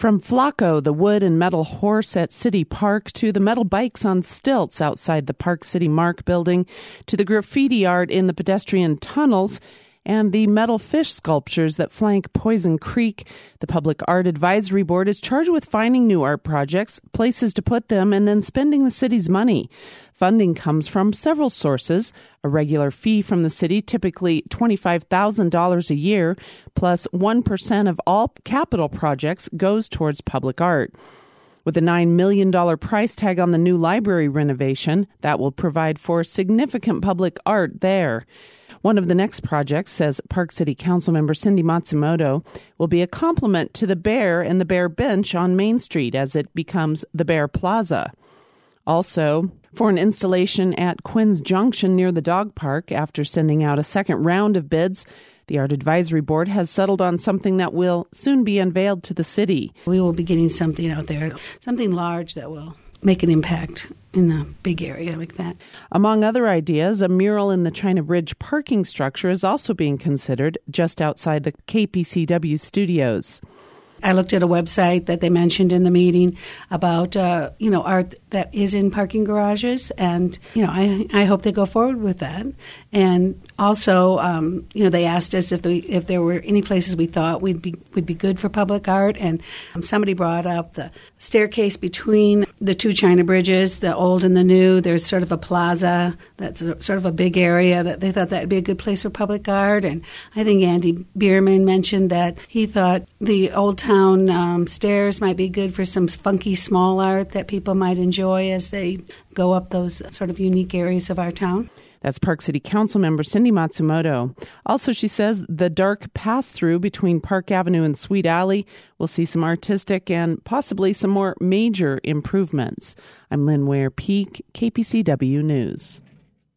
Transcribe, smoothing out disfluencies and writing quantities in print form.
From Flacco, the wood and metal horse at City Park, to the metal bikes on stilts outside the Park City Mark building, to the graffiti art in the pedestrian tunnels, and the metal fish sculptures that flank Poison Creek, the Public Art Advisory Board is charged with finding new art projects, places to put them, and then spending the city's money. Funding comes from several sources: a regular fee from the city, typically $25,000 a year, plus 1% of all capital projects goes towards public art. With a $9 million price tag on the new library renovation, that will provide for significant public art there. One of the next projects, says Park City Councilmember Cindy Matsumoto, will be a complement to the Bear and the Bear Bench on Main Street as it becomes the Bear Plaza. Also, for an installation at Quinn's Junction near the dog park, after sending out a second round of bids, the Art Advisory Board has settled on something that will soon be unveiled to the city. We will be getting something out there, something large that will make an impact in a big area like that. Among other ideas, a mural in the China Bridge parking structure is also being considered just outside the KPCW studios. I looked at a website that they mentioned in the meeting about, art that is in parking garages, and, I hope they go forward with that. And also, they asked us if there were any places we thought would be good for public art, and somebody brought up the staircase between the two China bridges, the old and the new. There's sort of a plaza that's sort of a big area that they thought that would be a good place for public art. And I think Andy Bierman mentioned that he thought the Old Town stairs might be good for some funky small art that people might enjoy as they go up those sort of unique areas of our town. That's Park City Councilmember Cindy Matsumoto. Also, she says the dark pass-through between Park Avenue and Sweet Alley will see some artistic and possibly some more major improvements. I'm Lynn Ware Peak, KPCW News.